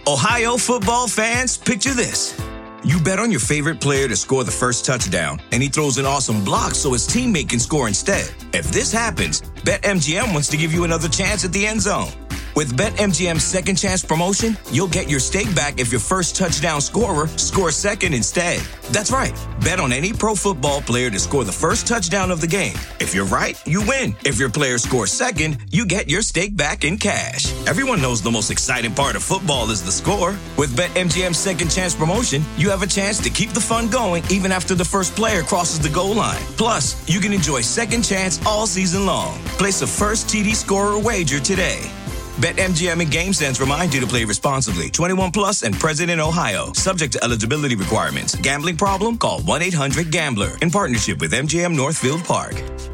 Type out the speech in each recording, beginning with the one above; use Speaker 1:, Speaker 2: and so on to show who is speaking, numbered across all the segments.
Speaker 1: Ohio football fans, picture this. You bet on your favorite player to score the first touchdown, and he throws an awesome block so his teammate can score instead. If this happens, BetMGM wants to give you another chance at the end zone. With BetMGM's second chance promotion, you'll get your stake back if your first touchdown scorer scores second instead. That's right. Bet on any pro football player to score the first touchdown of the game. If you're right, you win. If your player scores second, you get your stake back in cash. Everyone knows the most exciting part of football is the score. With BetMGM's second chance promotion, you have a chance to keep the fun going even after the first player crosses the goal line. Plus, you can enjoy second chance all season long. Place a first TD scorer wager today. BetMGM and GameSense remind you to play responsibly. 21 plus and present in Ohio. Subject to eligibility requirements. Gambling problem? Call 1-800-GAMBLER. In partnership with MGM Northfield Park.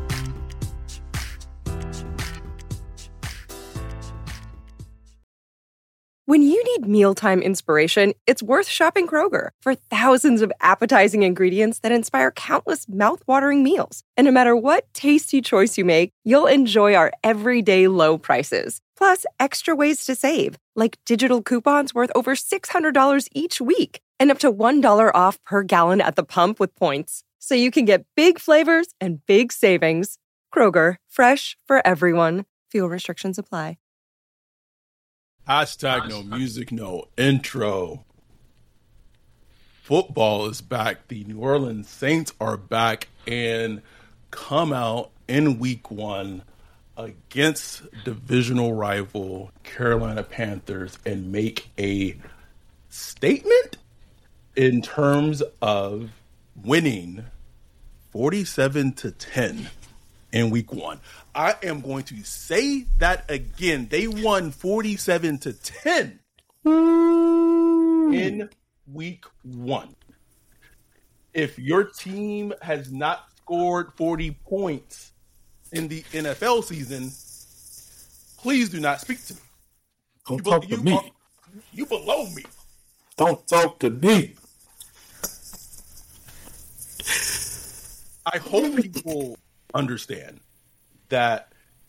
Speaker 2: When you need mealtime inspiration, it's worth shopping Kroger for thousands of appetizing ingredients that inspire countless mouthwatering meals. And no matter what tasty choice you make, you'll enjoy our everyday low prices. Plus, extra ways to save, like digital coupons worth over $600 each week and up to $1 off per gallon at the pump with points. So you can get big flavors and big savings. Kroger, fresh for everyone. Fuel restrictions apply.
Speaker 3: Hashtag no music, no intro. Football is back. The New Orleans Saints are back and come out in week 1 against divisional rival Carolina Panthers and make a statement in terms of winning 47-10 in week 1. I am going to say that again. They won 47-10 in week 1. If your team has not scored 40 points in the NFL season, please do not speak to me.
Speaker 4: Don't talk to me.
Speaker 3: You below me.
Speaker 4: Don't talk to me.
Speaker 3: I hope people understand that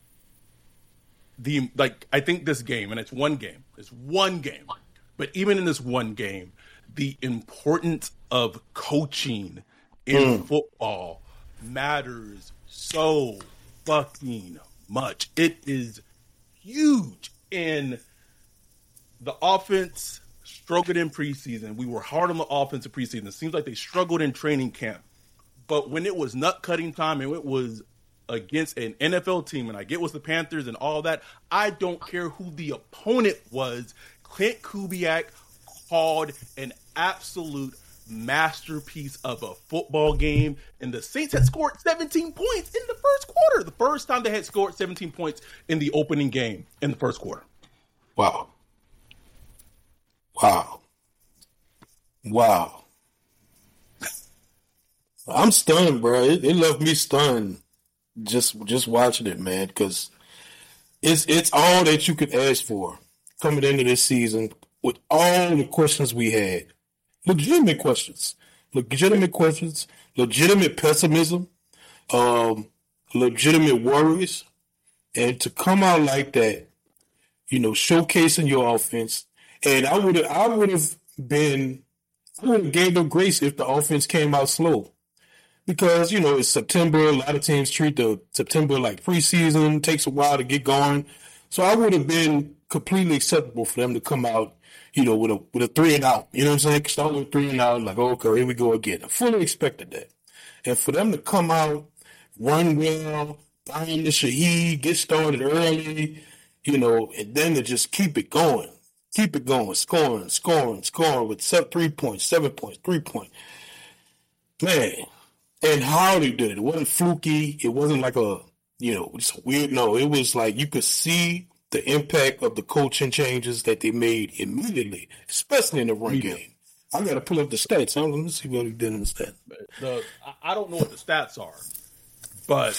Speaker 3: I think this game, and it's one game, but even in this one game, the importance of coaching in football matters so fucking much. It is huge. In the offense struggled in preseason. We were hard on the offense in preseason. It seems like they struggled in training camp. But when it was nut cutting time and it was against an NFL team, and I get what's the Panthers and all that, I don't care who the opponent was. Clint Kubiak called an absolute masterpiece of a football game, and the Saints had scored 17 points in the first quarter. The first time they had scored 17 points in the opening game in the first quarter.
Speaker 4: Wow. I'm stunned, bro. It left me stunned just watching it, man, because it's all that you could ask for coming into this season with all the questions we had. Legitimate questions, legitimate pessimism, legitimate worries, and to come out like that, showcasing your offense. And I would have gave them grace if the offense came out slow. Because, it's September. A lot of teams treat the September like preseason. It takes a while to get going. So I would have been completely acceptable for them to come out, with a 3 and out. You know what I'm saying? Start with 3 and out, like, okay, here we go again. I fully expected that. And for them to come out, run well, find the Shaheed, get started early, and then to just keep it going, scoring with 3 points, 7 points, 3 points. Man. And how they did it. It wasn't fluky. It wasn't like just weird. No, it was like you could see the impact of the coaching changes that they made immediately, especially in the run game. I got to pull up the stats. Let me see what he did in the stats.
Speaker 3: I don't know what the stats are, but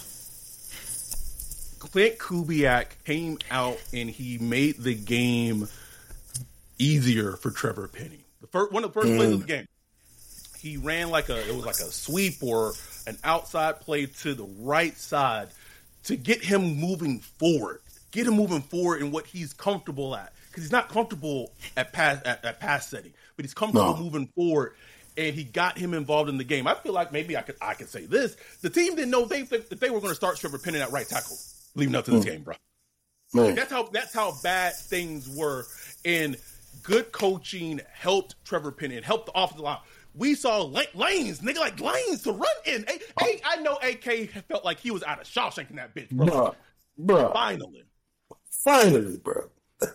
Speaker 3: Clint Kubiak came out and he made the game easier for Trevor Penny. One of the first plays of the game. He ran like a sweep or an outside play to the right side to get him moving forward, get him moving forward in what he's comfortable at. Because he's not comfortable at pass setting, but he's comfortable moving forward. And he got him involved in the game. I feel like maybe I could say this: the team didn't know that they were going to start Trevor Penning at right tackle leading up to this game, bro. That's how bad things were. And good coaching helped Trevor Penning, helped the offensive line. We saw lanes to run in. I know AK felt like he was out of Shawshank in that bitch, bro.
Speaker 4: Bro. Finally, bro.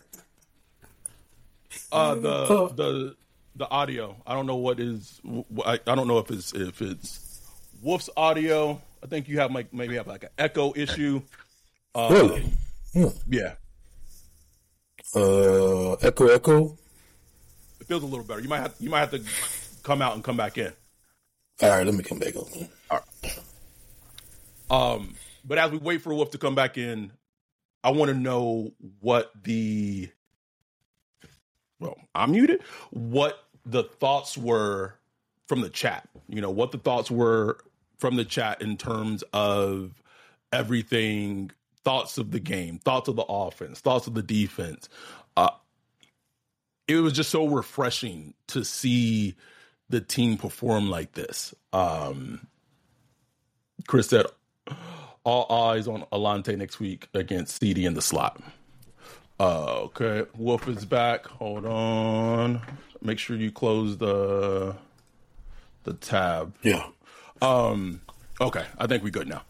Speaker 3: The audio. I don't know what is. I don't know if it's Wolf's audio. I think you have maybe have like an echo issue.
Speaker 4: Really?
Speaker 3: Yeah.
Speaker 4: Echo.
Speaker 3: It feels a little better. You might have to come out and come back in.
Speaker 4: All right, let me come back on.
Speaker 3: All right. But as we wait for Wolf to come back in, I want to know what I'm muted. What the thoughts were from the chat. What the thoughts were from the chat in terms of everything, thoughts of the game, thoughts of the offense, thoughts of the defense. It was just so refreshing to see the team perform like this. Chris said, all eyes on Alante next week against CD in the slot. Okay, Wolf is back. Hold on. Make sure you close the tab.
Speaker 4: Yeah.
Speaker 3: Okay, I think we're good now.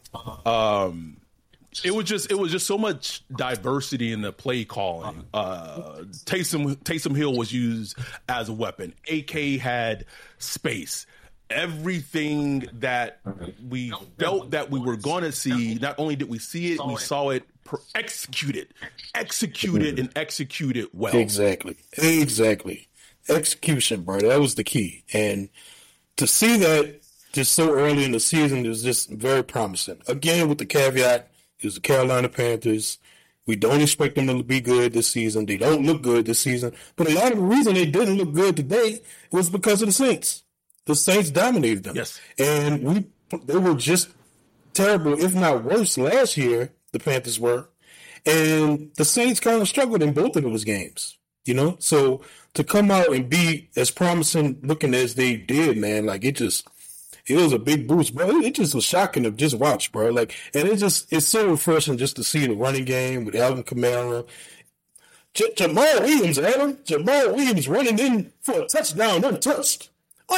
Speaker 3: It was just so much diversity in the play calling. Taysom Hill was used as a weapon. AK had space. Everything that we felt that we were going to see, not only did we see it, we saw it executed and executed well.
Speaker 4: Exactly. Execution, bro. That was the key. And to see that just so early in the season is just very promising. Again, with the caveat, it's the Carolina Panthers. We don't expect them to be good this season. They don't look good this season. But a lot of the reason they didn't look good today was because of the Saints. The Saints dominated them.
Speaker 3: Yes.
Speaker 4: And they were just terrible, if not worse, last year, the Panthers were. And the Saints kind of struggled in both of those games, So to come out and be as promising looking as they did, man, like it was a big boost, bro. It just was shocking to just watch, bro. And it's so refreshing just to see the running game with Alvin Kamara. Jamal Williams running in for a touchdown, untouched.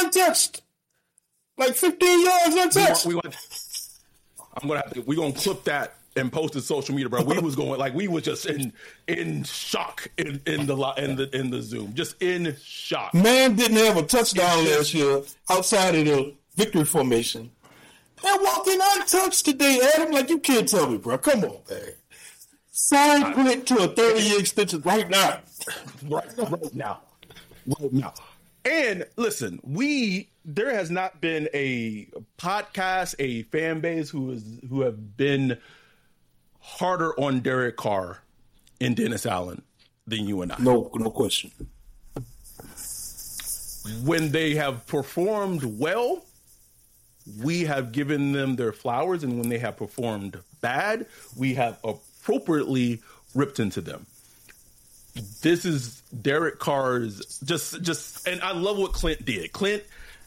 Speaker 4: Like 15 yards untouched.
Speaker 3: We're gonna clip that and post it to social media, bro. We was just in shock in the Zoom, just in shock.
Speaker 4: Man didn't have a touchdown last year outside of the victory formation. They're walking untouched today, Adam. Like, you can't tell me, bro. Come on, man. Sign Clint to a 30-year extension right now.
Speaker 3: Right now. And listen, there has not been a podcast, a fan base who have been harder on Derek Carr and Dennis Allen than you and I.
Speaker 4: No question.
Speaker 3: When they have performed well, we have given them their flowers, and when they have performed bad, we have appropriately ripped into them. This is Derek Carr's just, and I love what Clint did. Clint,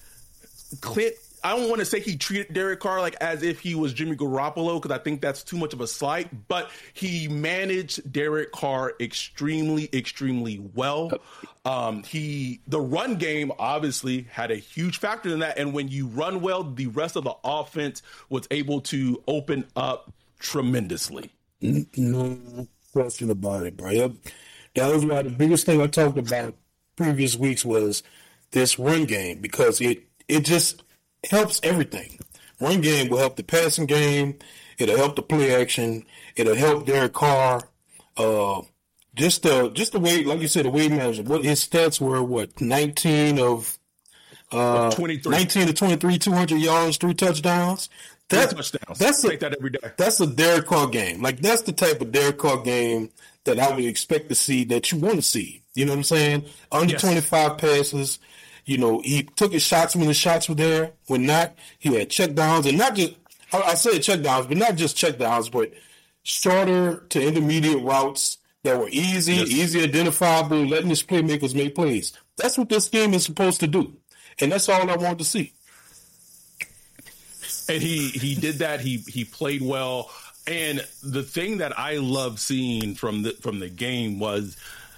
Speaker 3: I don't want to say he treated Derek Carr like as if he was Jimmy Garoppolo, because I think that's too much of a slight, but he managed Derek Carr extremely, extremely well. The run game obviously had a huge factor in that, and when you run well, the rest of the offense was able to open up tremendously.
Speaker 4: No question about it, bro. That was why the biggest thing I talked about previous weeks was this run game, because it just helps everything. Run game will help the passing game. It'll help the play action. It'll help Derek Carr. Just the way, like you said, the way he managed it. What his stats were, 19 of
Speaker 3: 23.
Speaker 4: 19 to 23, 200 yards, 3 touchdowns.
Speaker 3: Touchdowns. Take that every day.
Speaker 4: That's a Derek Carr game. Like, that's the type of Derek Carr game that I would expect to see, that you want to see. You know what I'm saying? Under 25 passes. He took his shots when the shots were there. When not, he had check downs, and not just, I said check downs, but not just check downs, but shorter to intermediate routes that were easy identifiable, letting his playmakers make plays. That's what this game is supposed to do. And that's all I want to see.
Speaker 3: And he did that. He played well. And the thing that I love seeing from the game was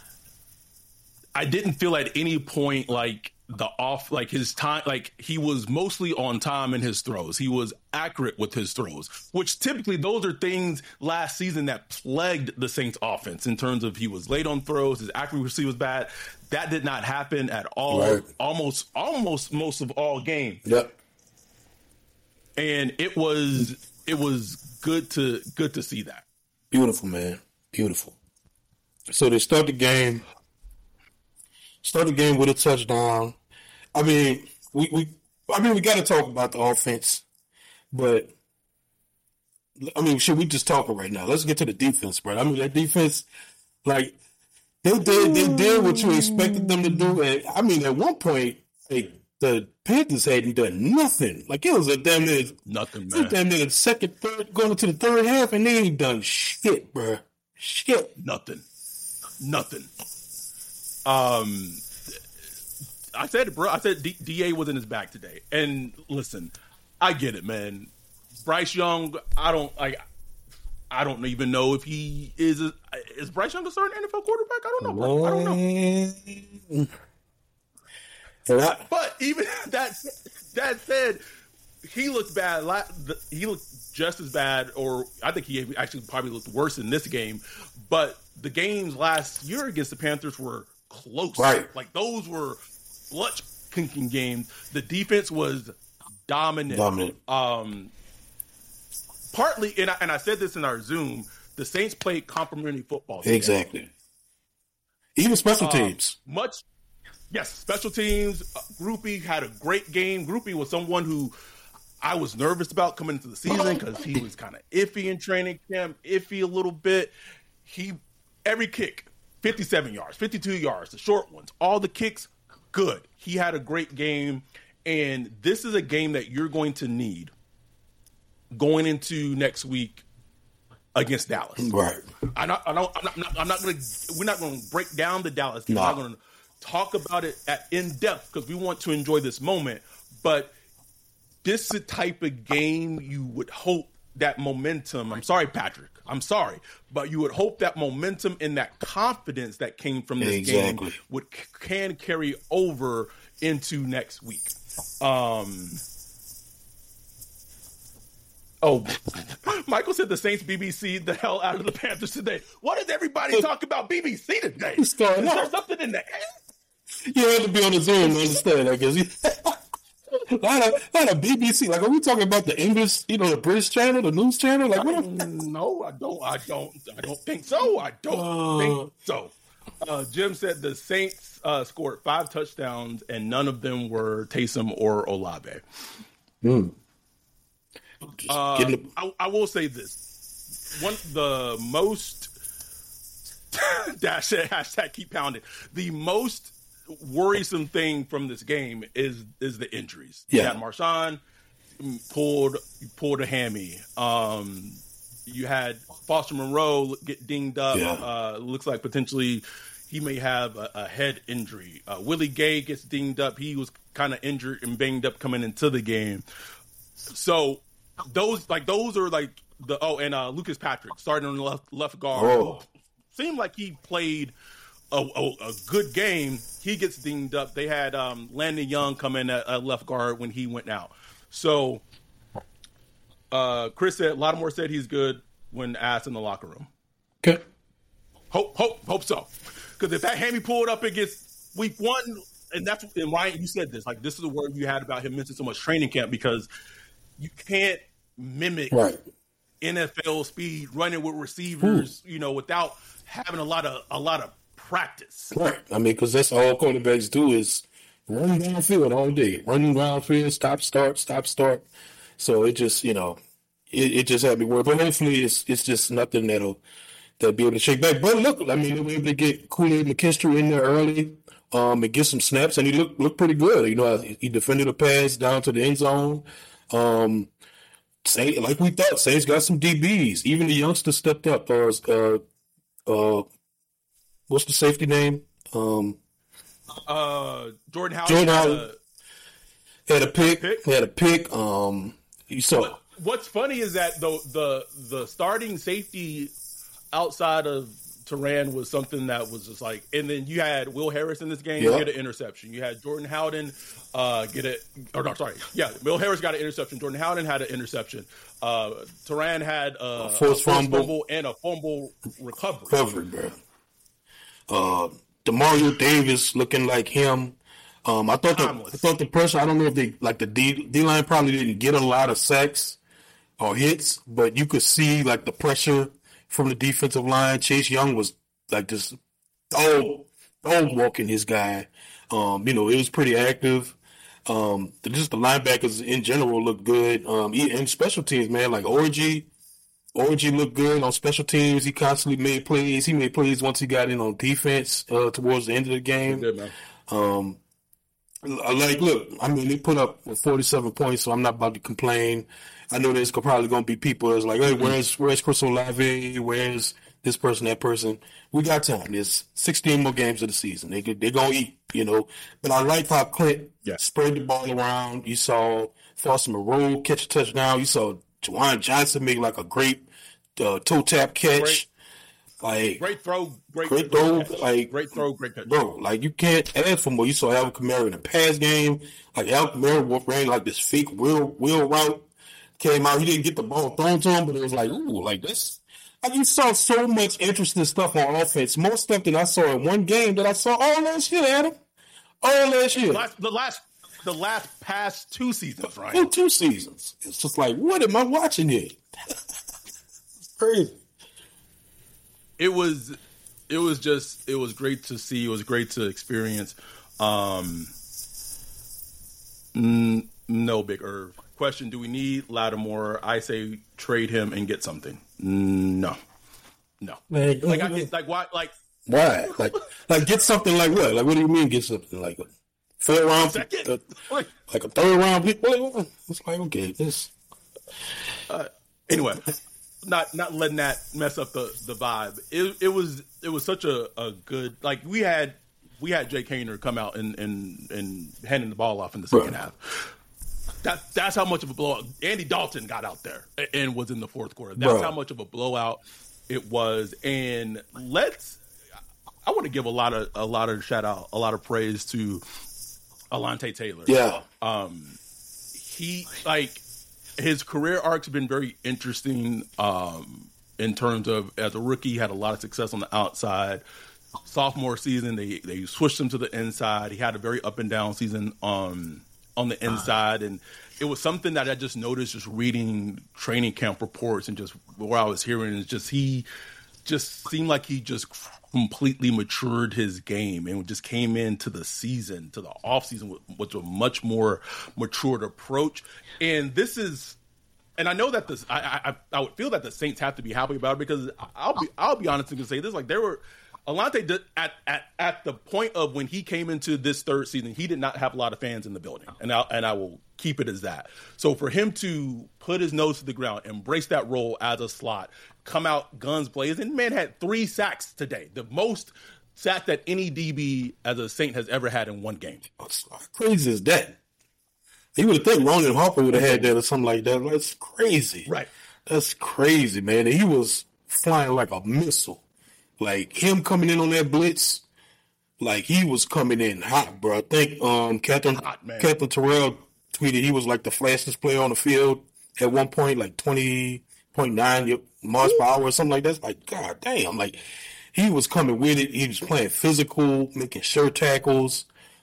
Speaker 3: I didn't feel at any point like his time, like he was mostly on time in his throws. He was accurate with his throws, which typically those are things last season that plagued the Saints offense in terms of he was late on throws. His accuracy was bad. That did not happen at all. Right. Almost most of all game.
Speaker 4: Yep.
Speaker 3: And it was good to see that.
Speaker 4: Beautiful, man. Beautiful. So they start the game with a touchdown. I mean, we got to talk about the offense, but I mean, should we just talk right now? Let's get to the defense, bro. I mean, that defense, like they did what you expected them to do, and I mean, at one point, the Panthers hadn't done nothing. Like it was a damn near
Speaker 3: nothing, man.
Speaker 4: Damn near the second, third, going into the third half, and they ain't done shit, bro. Shit,
Speaker 3: nothing. I said it, bro. I said DA was in his bag today. And listen, I get it, man. Bryce Young, I don't even know if he is. Is Bryce Young a certain NFL quarterback? I don't know, bro. I don't know. But even that said, he looked bad. He looked just as bad, or I think he actually probably looked worse in this game. But the games last year against the Panthers were close.
Speaker 4: Right.
Speaker 3: Like those were clutch-kicking games. The defense was dominant. Partly, and I said this in our Zoom, the Saints played complimentary football.
Speaker 4: Exactly. Even special teams.
Speaker 3: Yes, special teams. Grupe had a great game. Grupe was someone who I was nervous about coming into the season because he was kind of iffy in training camp, iffy a little bit. Every kick, 57 yards, 52 yards, the short ones, all the kicks, good. He had a great game, and this is a game that you're going to need going into next week against Dallas.
Speaker 4: Right.
Speaker 3: We're not going to break down the Dallas game.
Speaker 4: No.
Speaker 3: We're not going to talk about it in depth because we want to enjoy this moment. But this is the type of game you would hope that momentum. I'm sorry, Patrick. I'm sorry, but you would hope that momentum and that confidence that came from this game can carry over into next week. Michael said the Saints BBC the hell out of the Panthers today. What is everybody talking about BBC today? Is there something in the air?
Speaker 4: You have to be on the Zoom to understand, I guess. A lot of BBC. Like, are we talking about the English, the British channel, the news channel? Like, what?
Speaker 3: No, I don't think so. I don't think so. Jim said the Saints scored 5 touchdowns and none of them were Taysom or Olave. I will say this: the most hashtag keep pounding. The most worrisome thing from this game is the injuries.
Speaker 4: Yeah.
Speaker 3: You had Marshawn pulled a hammy. You had Foster Monroe get dinged up.
Speaker 4: Yeah.
Speaker 3: Looks like potentially he may have a head injury. Willie Gay gets dinged up. He was kind of injured and banged up coming into the game. So those are like and Lucas Patrick starting on the left guard. Seemed like he played a good game. He gets dinged up. They had Landon Young come in at left guard when he went out. So Chris said, Lattimore said he's good when asked in the locker room.
Speaker 4: Okay.
Speaker 3: Hope so. Because if that hammy pulled up against week 1, and Ryan, you said this, like this is a word you had about him missing so much training camp because you can't mimic NFL speed running with receivers, without having a lot of practice.
Speaker 4: Right. I mean, because that's all quarterbacks do is run downfield all day. Running downfield, stop, start. So it just, it just had me worried. But hopefully it's just nothing that'll be able to shake back. But look, I mean, they were able to get Kool-Aid McKinstry in there early and get some snaps, and he looked pretty good. He defended a pass down to the end zone. like we thought, Saints got some DBs. Even the youngsters stepped up. What's the safety name?
Speaker 3: Jordan Howard.
Speaker 4: Jordan Howard had a pick. You saw.
Speaker 3: What's funny is that the starting safety outside of Turan was something that was just like, and then you had Will Harris in this game get an interception. You had Jordan Howden Will Harris got an interception. Jordan Howden had an interception. Turan had a forced fumble and a fumble recovery.
Speaker 4: Bro. Demario Davis looking like him. I thought the pressure. I don't know if they like the D line probably didn't get a lot of sacks or hits, but you could see like the pressure from the defensive line. Chase Young was like this dog walking his guy. It was pretty active. Just the linebackers in general looked good. And special teams, man, like Orji looked good on special teams. He constantly made plays. He made plays once he got in on defense towards the end of the game.
Speaker 3: Good, man.
Speaker 4: They put up 47 points, so I'm not about to complain. I know there's probably going to be people that's like, hey, where's Chris Olave? Where's this person, that person? We got time. There's 16 more games of the season. They're going to eat, But I like how Clint spread the ball around. You saw Foster Moreau catch a touchdown. You saw Juwan Johnson make like a great toe tap catch.
Speaker 3: Great throw, great catch.
Speaker 4: Bro, like you can't ask for more. You saw Alvin Kamara in the pass game. Like Alvin Kamara ran like this fake wheel route. Came out, he didn't get the ball thrown to him, but it was like, ooh, like this. You saw so much interesting stuff on offense. More stuff than I saw in one game that I saw all last year, Adam. All last year.
Speaker 3: The last past 2 seasons, right?
Speaker 4: 2 seasons. It's just like, what am I watching here? It's crazy.
Speaker 3: It was great to see. It was great to experience. No Big Irv. Question: do we need Lattimore? I say trade him and get something. No.
Speaker 4: Man,
Speaker 3: why?
Speaker 4: Why? Like get something like what? Like what do you mean get something like a 4th round? Like a 3rd round? It's like okay, this.
Speaker 3: Anyway, not letting that mess up the vibe. It was such a good, like we had Jake Haener come out and handing the ball off in the second half. That's how much of a blowout. Andy Dalton got out there and was in the 4th quarter. That's how much of a blowout it was. And I want to give a lot of shout out, a lot of praise to Alontae Taylor.
Speaker 4: Yeah.
Speaker 3: He his career arc's been very interesting in terms of, as a rookie, he had a lot of success on the outside. Sophomore season, they switched him to the inside. He had a very up and down season on the inside, and it was something that I just noticed just reading training camp reports and just where I was hearing is just he just seemed like he just completely matured his game and just came into the season, to the offseason with a much more matured approach. And this is, and I know that this, I would feel that the Saints have to be happy about it, because I'll be honest and say this, like there were, Alontae did, at the point of when he came into this 3rd season, he did not have a lot of fans in the building, and I will keep it as that. So for him to put his nose to the ground, embrace that role as a slot, come out guns blazing, man had 3 sacks today, the most sacks that any DB as a Saint has ever had in one game.
Speaker 4: How crazy is that? You would have thought Ronan Harper would have had that or something like that. That's crazy.
Speaker 3: Right.
Speaker 4: That's crazy, man. And he was flying like a missile. Like, him coming in on that blitz, like, he was coming in hot, bro. I think Catherine Terrell tweeted he was, like, the fastest player on the field at one point, like 20.9 miles per hour or something like that. It's like, God damn. Like, he was coming with it. He was playing physical, making sure tackles.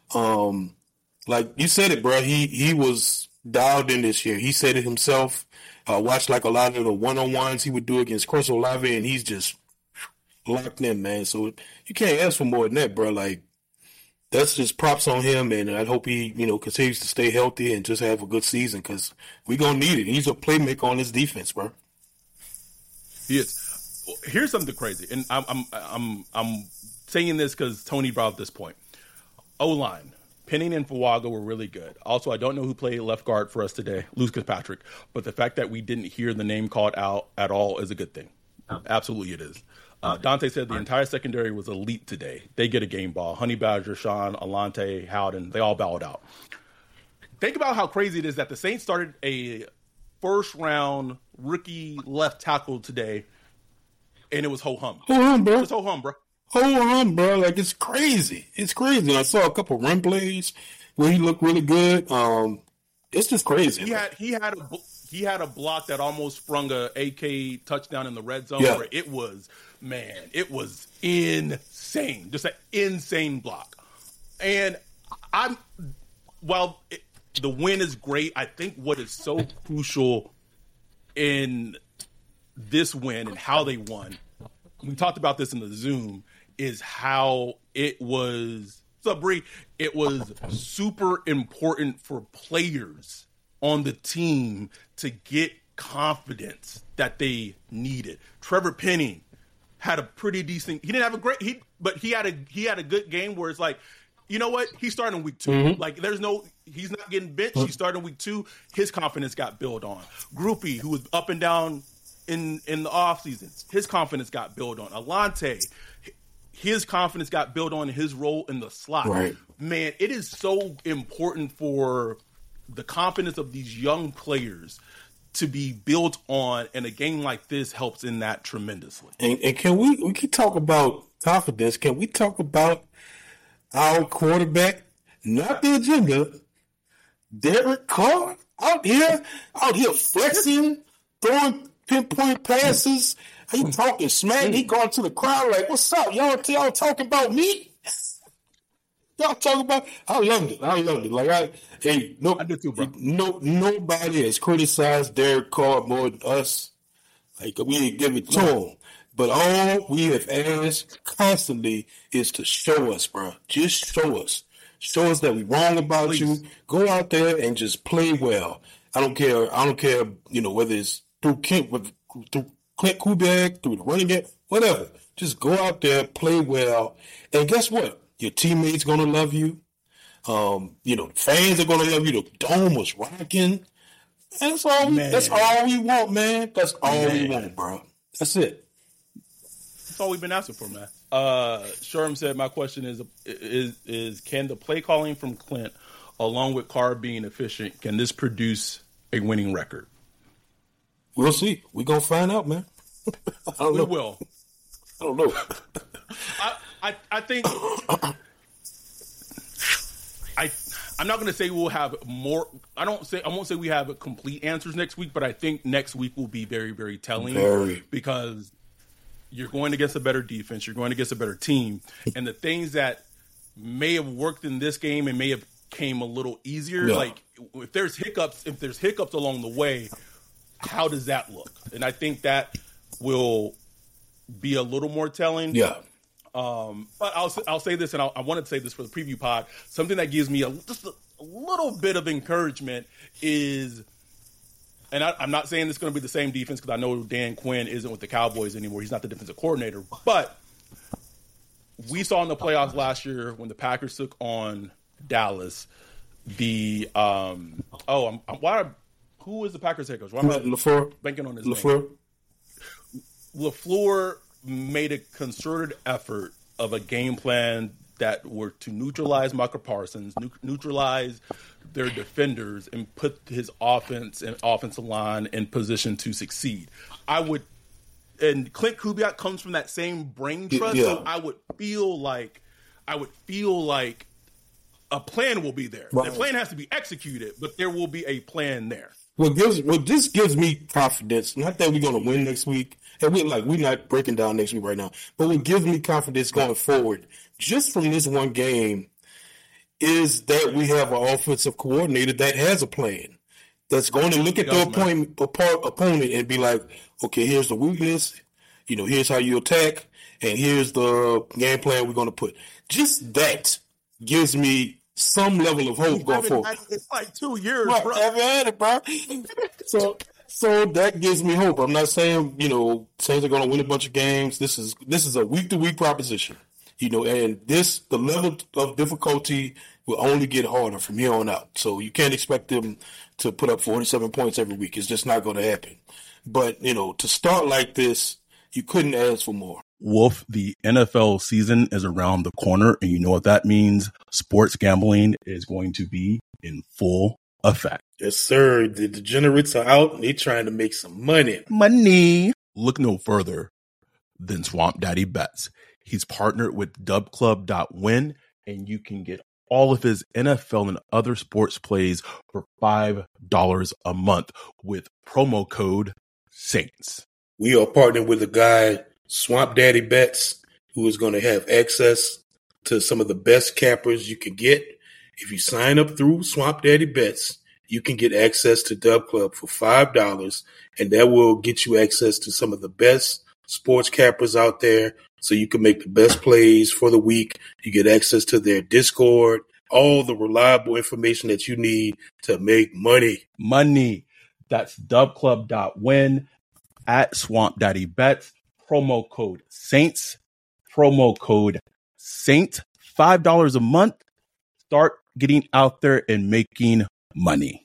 Speaker 4: Like, you said it, bro. He was dialed in this year. He said it himself. Watched, like, a lot of the one-on-ones he would do against Chris Olave, and he's just locked in, man. So you can't ask for more than that, bro. Like, that's just props on him, and I hope he, continues to stay healthy and just have a good season, because we're gonna need it. He's a playmaker on this defense, bro.
Speaker 3: He is. Here's something crazy, and I'm saying this because Tony brought up this point. O-line. Penning and Fuaga were really good. Also, I don't know who played left guard for us today, Lucas Kirkpatrick, but the fact that we didn't hear the name called out at all is a good thing. Absolutely it is. Dante said the entire secondary was elite today. They get a game ball. Honey Badger, Sean, Alante, Howden, they all bowed out. Think about how crazy it is that the Saints started a first-round rookie left tackle today, and it was ho-hum.
Speaker 4: Ho-hum, bro.
Speaker 3: It was ho-hum, bro.
Speaker 4: Ho-hum, bro. Like, it's crazy. It's crazy. And I saw a couple run plays where he looked really good. It's just crazy.
Speaker 3: He had a block that almost sprung a AK touchdown in the red zone where it was insane. Just an insane block. And the win is great, I think what is so crucial in this win and how they won, we talked about this in the Zoom, is how it was, what's up, Bree? It was super important for players on the team to get confidence that they needed. Trevor Penning had a pretty decent, he didn't have a great, but he had a good game where it's like, you know what? He's starting week 2. Mm-hmm. Like, he's not getting benched. He's starting week 2. His confidence got built on. Groupie, who was up and down in the offseason, his confidence got built on. Alante, his confidence got built on his role in the slot.
Speaker 4: Right.
Speaker 3: Man, it is so important for the confidence of these young players to be built on, and a game like this helps in that tremendously.
Speaker 4: And can we can talk about confidence. Can we talk about our quarterback, not the agenda, Derek Carr, out here flexing, throwing pinpoint passes. He talking smack. He going to the crowd like, "What's up, y'all talking about me? Y'all talking about?" I loved it. Like I did too, bro. Nobody has criticized Derek Carr more than us. Like, we didn't give it to him. But all we have asked constantly is to show us, bro. Just show us. Show us that we're wrong about you. Go out there and just play well. I don't care, whether it's through Clint Kubiak, through the running game, whatever. Just go out there, play well. And guess what? Your teammates going to love you. Fans are going to love you. The dome was rocking. That's all we want, man. That's all we want, bro. That's it.
Speaker 3: That's all we've been asking for, man. Sherm said, my question is can the play calling from Clint, along with Carr being efficient, can this produce a winning record?
Speaker 4: We'll see. We're going to find out, man. I don't know.
Speaker 3: We will.
Speaker 4: I don't know.
Speaker 3: I think I'm not going to say we'll have more. I won't say we have complete answers next week, but I think next week will be very, very telling because you're going against a better defense. You're going against a better team. And the things that may have worked in this game and may have came a little easier, like if there's hiccups along the way, how does that look? And I think that will be a little more telling.
Speaker 4: Yeah.
Speaker 3: But I'll say this, and I wanted to say this for the preview pod. Something that gives me just a little bit of encouragement is, and I'm not saying it's going to be the same defense because I know Dan Quinn isn't with the Cowboys anymore. He's not the defensive coordinator. But we saw in the playoffs last year when the Packers took on Dallas, who is the Packers head coach? Why am I
Speaker 4: LaFleur.
Speaker 3: banking on his
Speaker 4: LaFleur.
Speaker 3: name? LaFleur made a concerted effort of a game plan that were to neutralize Micah Parsons, neutralize their defenders, and put his offense and offensive line in position to succeed. And Clint Kubiak comes from that same brain trust, so I would feel like a plan will be there. Right. The plan has to be executed, but there will be a plan there.
Speaker 4: This gives me confidence. Not that we're going to win next week, and we're not breaking down next week right now. But what gives me confidence going forward, just from this one game, is that we have an offensive coordinator that has a plan. That's going to look at the opponent and be like, okay, here's the weakness. Here's how you attack, and here's the game plan we're going to put. Just that gives me some level of hope going forward.
Speaker 3: It's like 2 years,
Speaker 4: right,
Speaker 3: bro.
Speaker 4: I haven't had it, bro. So that gives me hope. I'm not saying, Saints are going to win a bunch of games. This is a week-to-week proposition. And the level of difficulty will only get harder from here on out. So you can't expect them to put up 47 points every week. It's just not going to happen. But, to start like this, you couldn't ask for more.
Speaker 3: Wolf, the NFL season is around the corner, and you know what that means. Sports gambling is going to be in full effect.
Speaker 4: Yes, sir. The degenerates are out, and they're trying to make some money.
Speaker 3: Money. Look no further than Swamp Daddy Bets. He's partnered with dubclub.win, and you can get all of his NFL and other sports plays for $5 a month with promo code SAINTS.
Speaker 4: We are partnered with a guy, Swamp Daddy Bets, who is going to have access to some of the best cappers you can get. If you sign up through Swamp Daddy Bets, you can get access to Dub Club for $5, and that will get you access to some of the best sports cappers out there, so you can make the best plays for the week. You get access to their Discord, all the reliable information that you need to make money.
Speaker 3: Money. That's dubclub.win at Swamp Daddy Bets. Promo code SAINTS. Promo code SAINT. $5 a month. Start getting out there and making money.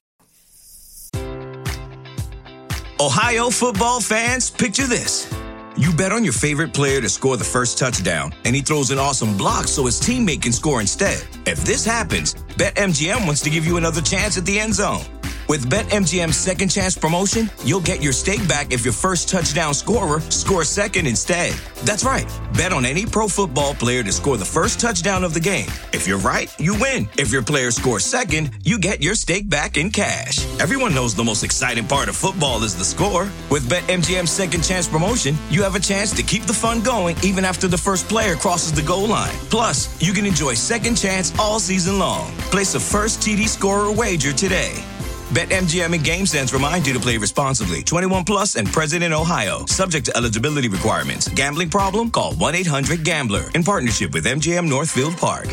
Speaker 1: Ohio football fans, picture this. You bet on your favorite player to score the first touchdown, and he throws an awesome block so his teammate can score instead. If this happens, BetMGM wants to give you another chance at the end zone. With BetMGM's second chance promotion, you'll get your stake back if your first touchdown scorer scores second instead. That's right. Bet on any pro football player to score the first touchdown of the game. If you're right, you win. If your player scores second, you get your stake back in cash. Everyone knows the most exciting part of football is the score. With BetMGM's second chance promotion, you have a chance to keep the fun going even after the first player crosses the goal line. Plus, you can enjoy second chance all season long. Place a first TD scorer wager today. BetMGM and GameSense remind you to play responsibly. 21 plus and present in Ohio. Subject to eligibility requirements. Gambling problem? Call 1-800-GAMBLER. In partnership with MGM Northfield Park.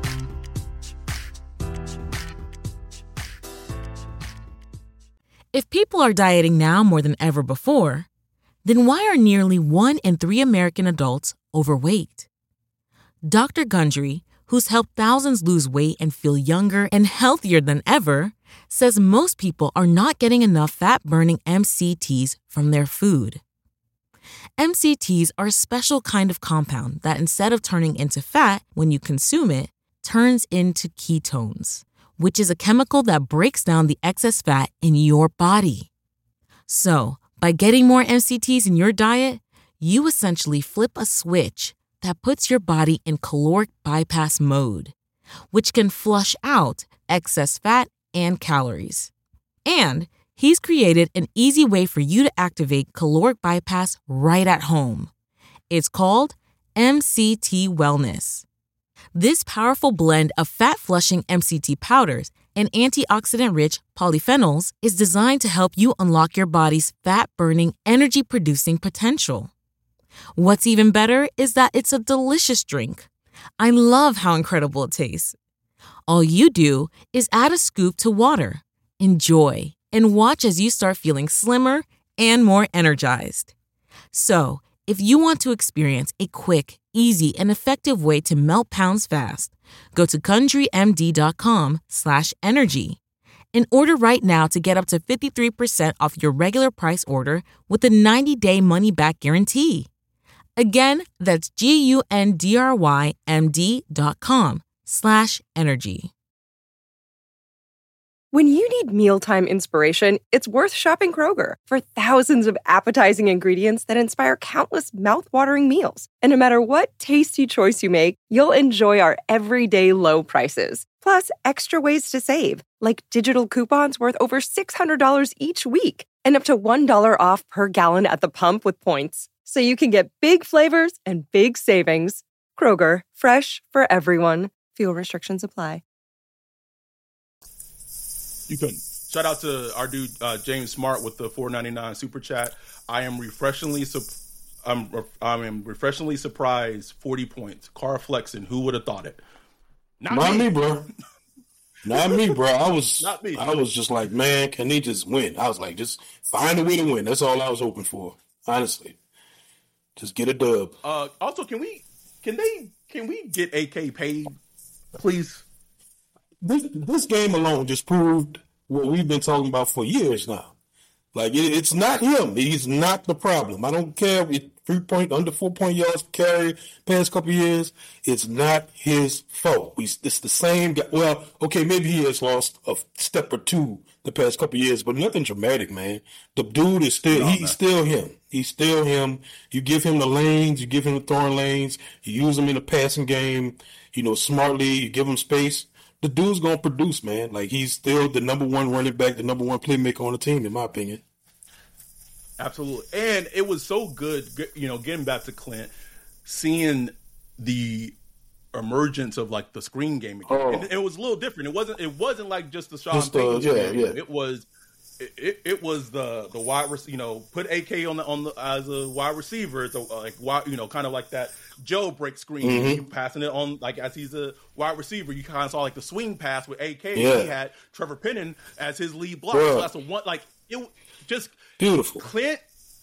Speaker 5: If people are dieting now more than ever before, then why are nearly 1 in 3 American adults overweight? Dr. Gundry, who's helped thousands lose weight and feel younger and healthier than ever, says most people are not getting enough fat-burning MCTs from their food. MCTs are a special kind of compound that, instead of turning into fat when you consume it, turns into ketones, which is a chemical that breaks down the excess fat in your body. So, by getting more MCTs in your diet, you essentially flip a switch that puts your body in caloric bypass mode, which can flush out excess fat and calories. And he's created an easy way for you to activate caloric bypass right at home. It's called MCT Wellness. This powerful blend of fat-flushing MCT powders and antioxidant-rich polyphenols is designed to help you unlock your body's fat-burning, energy-producing potential. What's even better is that it's a delicious drink. I love how incredible it tastes. All you do is add a scoop to water, enjoy, and watch as you start feeling slimmer and more energized. So, if you want to experience a quick, easy, and effective way to melt pounds fast, go to CountryMD.com/energy and order right now to get up to 53% off your regular price order with a 90-day money-back guarantee. Again, that's GUNDRYMD.com/energy.
Speaker 2: When you need mealtime inspiration, it's worth shopping Kroger for thousands of appetizing ingredients that inspire countless mouth-watering meals. And no matter what tasty choice you make, you'll enjoy our everyday low prices. Plus, extra ways to save, like digital coupons worth over $600 each week and up to $1 off per gallon at the pump with points. So you can get big flavors and big savings. Kroger, fresh for everyone. Fuel restrictions apply.
Speaker 3: You couldn't. Shout out to our dude James Smart with the $4.99 super chat. I am refreshingly surprised. 40 points. Car flexing. Who would have thought it?
Speaker 4: Not me, bro. Not me, bro. I was just like, man, can they just win? I was like, just find a way to win. That's all I was hoping for. Honestly, just get a dub.
Speaker 3: Also, can they Can we get AK paid, please?
Speaker 4: This game alone just proved what we've been talking about for years now. Like, it's not him. He's not the problem. I don't care if 3 under 4 point yards per carry past couple of years. It's not his fault. It's the same guy. Well, okay, maybe he has lost a step or two the past couple of years, but nothing dramatic, man. The dude is still, he's still him. He's still him. You give him the lanes, you give him the throwing lanes, you use him in the passing game, smartly, you give him space. The dude's going to produce, man. Like, he's still the number one running back, the number one playmaker on the team, in my opinion.
Speaker 3: Absolutely. And it was so good, getting back to Clint, seeing the emergence of, like, the screen game again. Oh. And it was a little different. It wasn't like just the Sean Payton screen. Yeah. It was the wide receiver, put AK on the as a wide receiver. It's kind of like that Joe break screen, passing it on like as he's a wide receiver. You kind of saw like the swing pass with AK. Yeah. He had Trevor Penning as his lead block. So that's the one. Like it just
Speaker 4: beautiful.
Speaker 3: Clint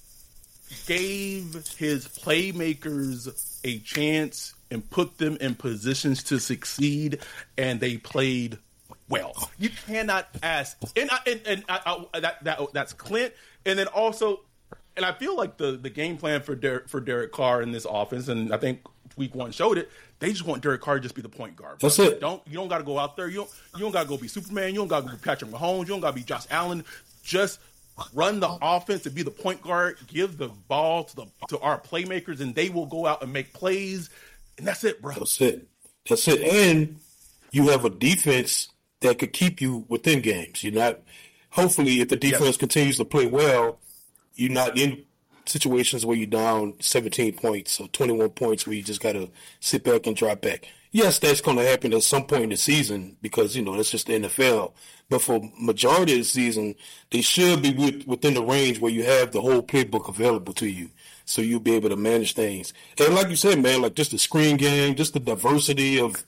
Speaker 3: gave his playmakers a chance and put them in positions to succeed, and they played well. You cannot ask, that's Clint, and then also, and I feel like the game plan for Derek Carr in this offense, and I think Week 1 showed it. They just want Derek Carr to just be the point guard. Bro.
Speaker 4: That's it.
Speaker 3: You don't got to go out there. You don't got to go be Superman. You don't got to go be Patrick Mahomes. You don't got to be Josh Allen. Just run the offense and be the point guard. Give the ball to our playmakers, and they will go out and make plays. And that's it, bro.
Speaker 4: That's it. And you have a defense that could keep you within games. You're not, hopefully, if the defense continues to play well, you're not in situations where you're down 17 points or 21 points where you just got to sit back and drop back. Yes, that's going to happen at some point in the season because, that's just the NFL. But for majority of the season, they should be within the range where you have the whole playbook available to you. So you'll be able to manage things. And like you said, man, like just the screen game, just the diversity of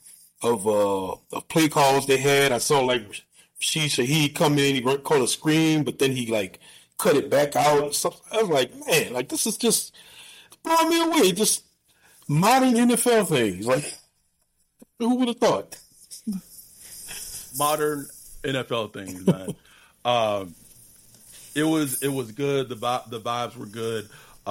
Speaker 4: play calls they had. I saw like Rashid Shaheed come in, he called a screen, but then he like cut it back out. So I was like, man, like this is just blowing me away. Just modern NFL things. Like, who would have thought?
Speaker 3: Modern NFL things, man. It was good. The vibes were good.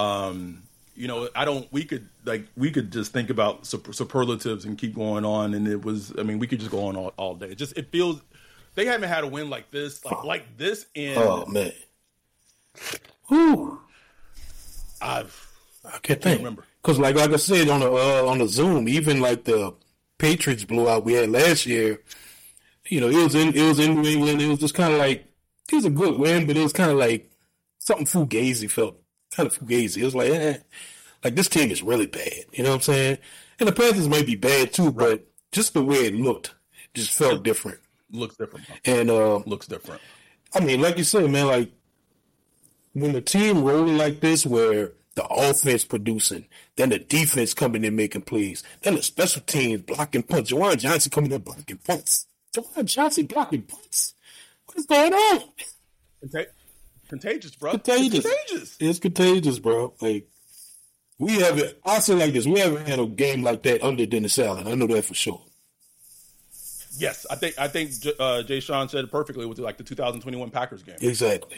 Speaker 3: We could just think about superlatives and keep going on, and we could just go on all day. It feels they haven't had a win like this, like this in.
Speaker 4: Oh man, whew.
Speaker 3: I
Speaker 4: can't remember because, like I said on the Zoom, even like the Patriots blowout we had last year, it was in New England. It was just kind of like it was a good win, but it was kind of like something fugazi felt. Kind of fugazi. It was like this team is really bad. You know what I'm saying? And the Panthers might be bad too, but just the way it looked, just felt different.
Speaker 3: Looks different.
Speaker 4: And
Speaker 3: looks different.
Speaker 4: I mean, like you said, man, like when the team rolling like this, where the offense producing, then the defense coming in making plays, then the special teams blocking punts. Juwan Johnson coming in blocking punts. Juwan Johnson blocking punts. What is going on?
Speaker 3: Contagious, bro.
Speaker 4: It's contagious, bro. Like I'll say like this: we haven't had a game like that under Dennis Allen. I know that for sure.
Speaker 3: Yes, I think Jay Sean said it perfectly with like the 2021 Packers game.
Speaker 4: Exactly.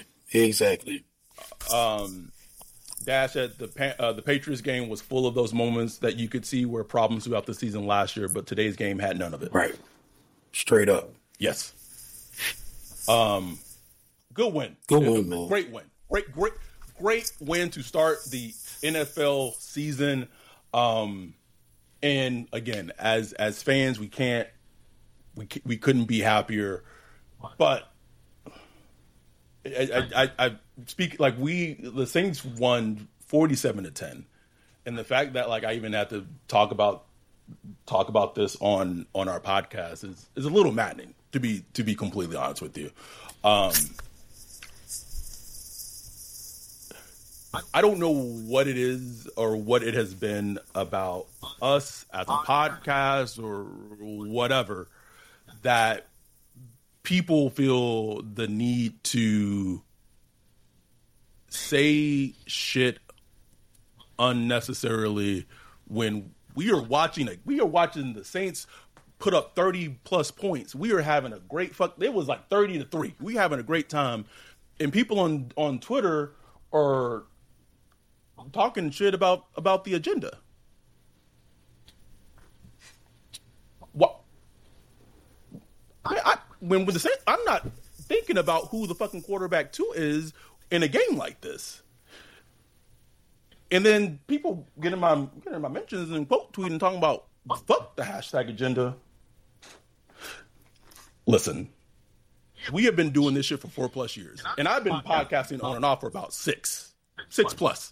Speaker 3: Dad said the Patriots game was full of those moments that you could see were problems throughout the season last year, but today's game had none of it.
Speaker 4: Right. Straight up.
Speaker 3: Yes. Good win.
Speaker 4: Good win, man.
Speaker 3: Great win. Great win to start the NFL season. And again, as fans, we couldn't be happier. But I speak like the Saints won 47-10, and the fact that like I even had to talk about this on our podcast is a little maddening to be completely honest with you. I don't know what it is or what it has been about us as a podcast or whatever that people feel the need to say shit unnecessarily when We are watching the Saints put up 30 plus points. We are having a great it was like 30-3. We having a great time. And people on Twitter are talking shit about the agenda. What? When the Saints, I'm not thinking about who the fucking quarterback 2 is in a game like this. And then people getting my mentions and quote tweeting talking about fuck the hashtag agenda. Listen, we have been doing this shit for 4+ years, and I've been podcasting on and off for about 6+ plus.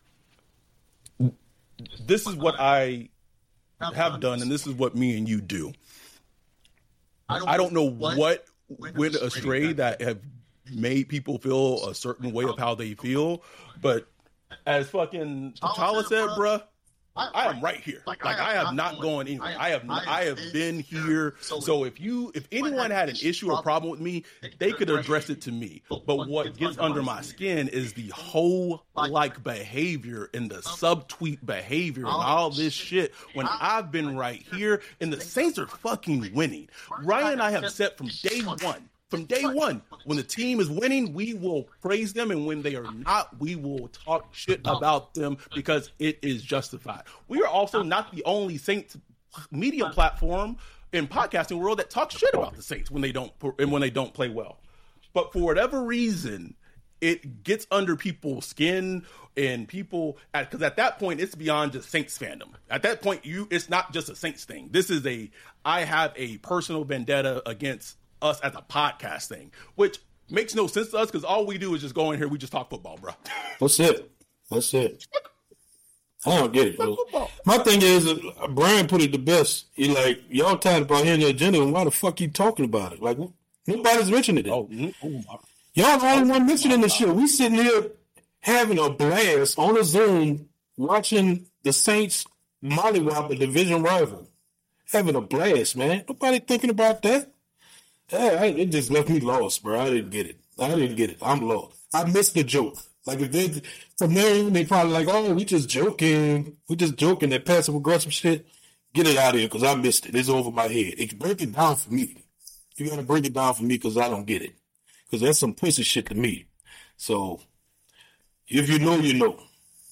Speaker 3: This is what I have done, and this is what me and you do. I don't know what went astray that have made people feel a certain way of how they feel, but as fucking T'Challa said, bruh, I am right here. Like I have not gone anywhere. I have been here. So if anyone had an issue or problem with me, they could address it to me. But what gets under my skin is the whole like behavior and the subtweet behavior and all this shit when I've been right here and the Saints are fucking winning. Ryan and I have said from day one, when the team is winning, we will praise them, and when they are not, we will talk shit about them because it is justified. We are also not the only Saints media platform in podcasting world that talks shit about the Saints when they don't play well. But for whatever reason, it gets under people's skin, and people, because at that point it's beyond just Saints fandom. At that point, it's not just a Saints thing. This is I have a personal vendetta against us as a podcast thing, which makes no sense to us because all we do is just go in here, we just talk football, bro.
Speaker 4: That's it. I don't get it, bro. My thing is, Brian put it the best. He like, y'all talking about hearing the agenda, and why the fuck you talking about it? Like, nobody's mentioning it. Y'all the only one mentioning the shit. We sitting here having a blast on a Zoom, watching the Saints mollywop a division rival. Having a blast, man. Nobody thinking about that. It just left me lost, bro. I didn't get it. I'm lost. I missed the joke. Like, from there, they probably like, oh, we just joking. That passive aggressive shit. Get it out of here, because I missed it. It's over my head. Break it down for me. You got to break it down for me, because I don't get it. Because that's some pussy shit to me. So, if you know, you know.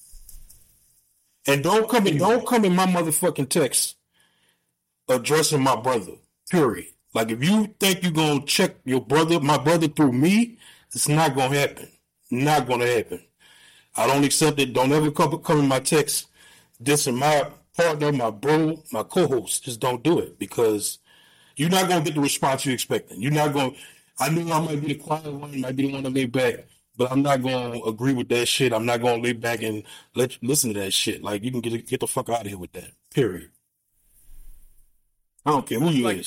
Speaker 4: And don't come in my motherfucking text addressing my brother. Period. Like, if you think you're going to check my brother through me, it's not going to happen. Not going to happen. I don't accept it. Don't ever come in my text dissing my partner, my bro, my co-host. Just don't do it, because you're not going to get the response you're expecting. You're not going to, I knew I might be the quiet one, might be the one to lay back, but I'm not going to agree with that shit. I'm not going to lay back and listen to that shit. Like, you can get the fuck out of here with that. Period. I don't care who you is.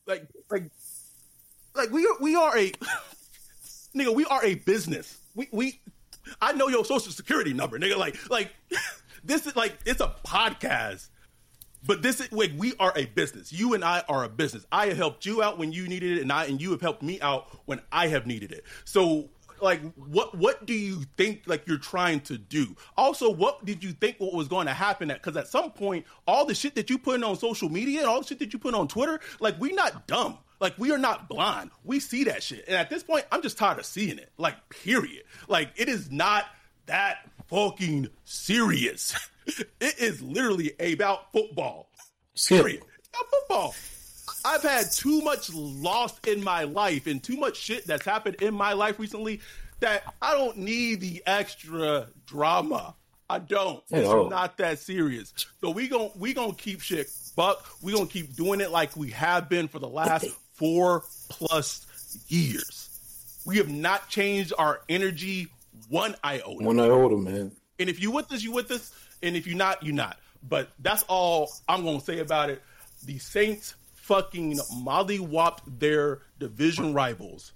Speaker 3: We are a nigga. We are a business. I know your social security number, nigga. Like this is like, it's a podcast, but this is like, we are a business. You and I are a business. I have helped you out when you needed it, and you have helped me out when I have needed it. So, like, what do you think, like, you're trying to do? Also, what did you think what was going to happen? Because at some point, all the shit that you put on social media and all the shit that you put on Twitter, like, we're not dumb. Like, we are not blind. We see that shit. And at this point, I'm just tired of seeing it. Like, period. Like, it is not that fucking serious. It is literally about football. Period. It's about football. I've had too much loss in my life and too much shit that's happened in my life recently that I don't need the extra drama. I don't. It's not that serious. So we gonna keep shit buck. We gonna keep doing it like we have been for the last 4+ years. We have not changed our energy one iota.
Speaker 4: One iota, man.
Speaker 3: And if you with us, you with us. And if you're not, you're not. But that's all I'm gonna say about it. The Saints fucking mollywopped their division rivals.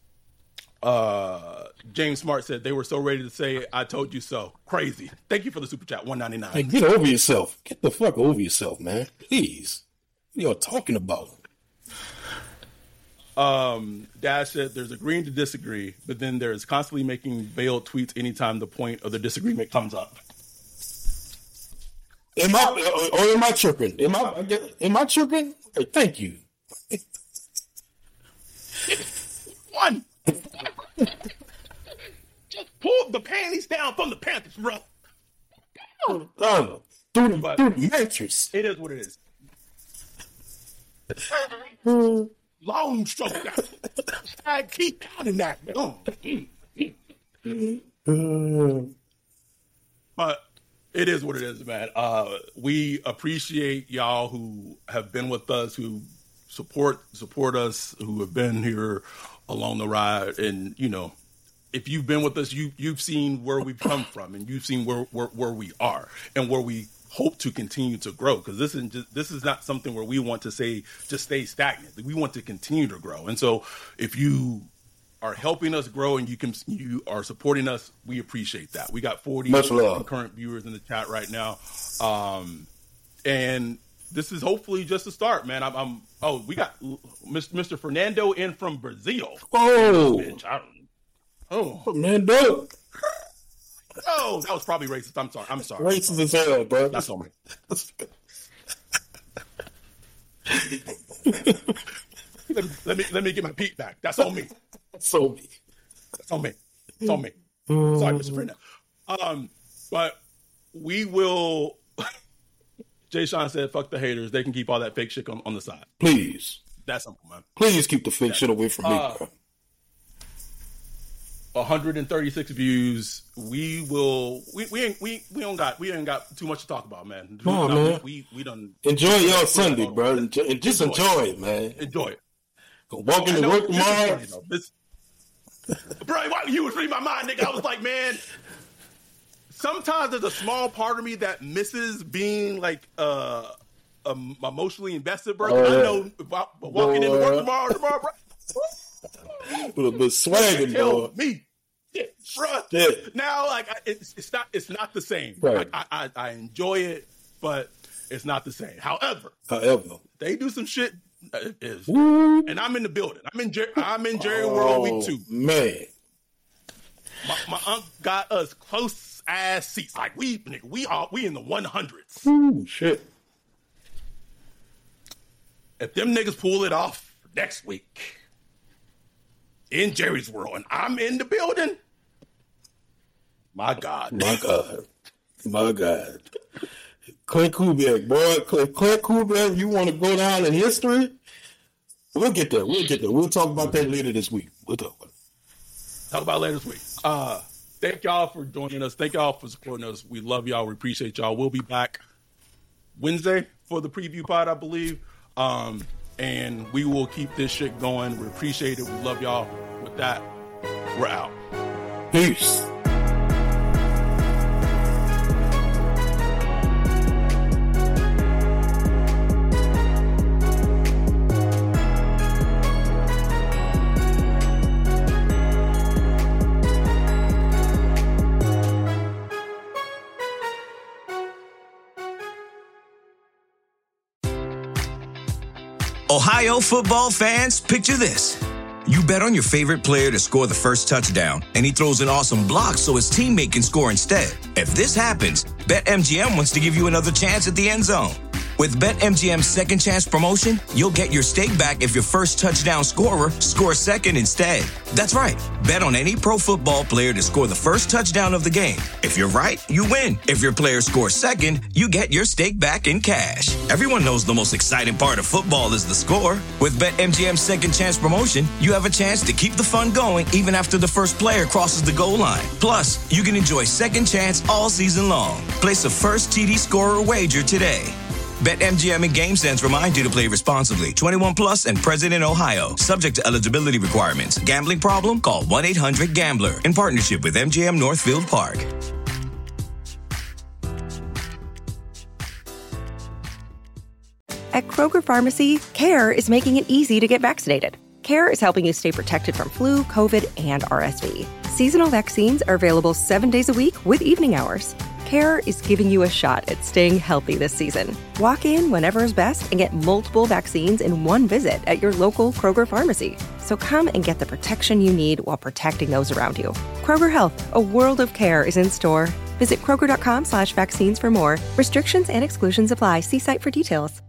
Speaker 3: James Smart said they were so ready to say, I told you so. Crazy. Thank you for the super chat, $1.99.
Speaker 4: Hey, get over yourself. Get the fuck over yourself, man. Please. What are you talking about?
Speaker 3: Dash said there's agreeing to disagree, but then there's constantly making veiled tweets anytime the point of the disagreement comes up.
Speaker 4: Am I tripping? Am I tripping? Hey, thank you.
Speaker 3: One. Just pull the panties down from the Panthers, bro.
Speaker 4: Through the mattress.
Speaker 3: It is what it is. Long stroke. I keep counting that. But it is what it is, man. We appreciate y'all who have been with us, who support us, who have been here along the ride. And, you know, if you've been with us, you've seen where we've come from, and you've seen where we are and where we hope to continue to grow. Because this is not something where we want to say just stay stagnant. We want to continue to grow. And so if you are helping us grow and you are supporting us, we appreciate that. We got 40 concurrent viewers in the chat right now. And this is hopefully just a start, man. We got Mr. Fernando in from Brazil.
Speaker 4: Fernando.
Speaker 3: Oh, that was probably racist. I'm sorry.
Speaker 4: Racist as hell, bro.
Speaker 3: That's on me. Let me get my Pete back. That's on me.
Speaker 4: That's on me.
Speaker 3: It's on me. Sorry, Mr. Fernando. But we will. Jay Sean said, "Fuck the haters. They can keep all that fake shit on the side."
Speaker 4: Please.
Speaker 3: That's simple, man.
Speaker 4: Please keep the fake shit away from me, bro.
Speaker 3: 136 views. We ain't got too much to talk about, man.
Speaker 4: Man.
Speaker 3: We done
Speaker 4: enjoy your Sunday, bro. Enjoy it, man.
Speaker 3: Enjoy it.
Speaker 4: Go walk into work tomorrow.
Speaker 3: Bro, why you was reading my mind, nigga? I was like, man, sometimes there's a small part of me that misses being like emotionally invested, bro. I know if I walking into work tomorrow, bro.
Speaker 4: With a bit swagging, bro.
Speaker 3: Me. Shit, bro.
Speaker 4: Yeah.
Speaker 3: Now, like, it's not the same.
Speaker 4: Right.
Speaker 3: Like, I enjoy it, but it's not the same. However, they do some shit. And I'm in the building. I'm in Jerry World week 2.
Speaker 4: Man,
Speaker 3: my uncle got us close ass seats. Like we in the 100s.
Speaker 4: Ooh, shit.
Speaker 3: If them niggas pull it off next week in Jerry's World and I'm in the building, my God.
Speaker 4: Clint Kubiak, boy. Clint Kubiak, you want to go down in history? We'll get there. We'll talk about that later this week. We'll talk about it
Speaker 3: later this week. Thank y'all for joining us. Thank y'all for supporting us. We love y'all. We appreciate y'all. We'll be back Wednesday for the preview pod, I believe. And we will keep this shit going. We appreciate it. We love y'all. With that, we're out.
Speaker 4: Peace.
Speaker 1: Ohio football fans, picture this. You bet on your favorite player to score the first touchdown, and he throws an awesome block so his teammate can score instead. If this happens, BetMGM wants to give you another chance at the end zone. With BetMGM's second chance promotion, you'll get your stake back if your first touchdown scorer scores second instead. That's right. Bet on any pro football player to score the first touchdown of the game. If you're right, you win. If your player scores second, you get your stake back in cash. Everyone knows the most exciting part of football is the score. With BetMGM's second chance promotion, you have a chance to keep the fun going even after the first player crosses the goal line. Plus, you can enjoy second chance all season long. Place a first TD scorer wager today. BetMGM and GameSense remind you to play responsibly. 21 plus and present in Ohio. Subject to eligibility requirements. Gambling problem? Call 1-800-GAMBLER. In partnership with MGM Northfield Park.
Speaker 2: At Kroger Pharmacy, CARE is making it easy to get vaccinated. CARE is helping you stay protected from flu, COVID, and RSV. Seasonal vaccines are available 7 days a week with evening hours. CARE is giving you a shot at staying healthy this season. Walk in whenever is best and get multiple vaccines in one visit at your local Kroger pharmacy. So come and get the protection you need while protecting those around you. Kroger Health, a world of care, is in store Visit Kroger.com/vaccines for more. Restrictions and exclusions apply. See site for details.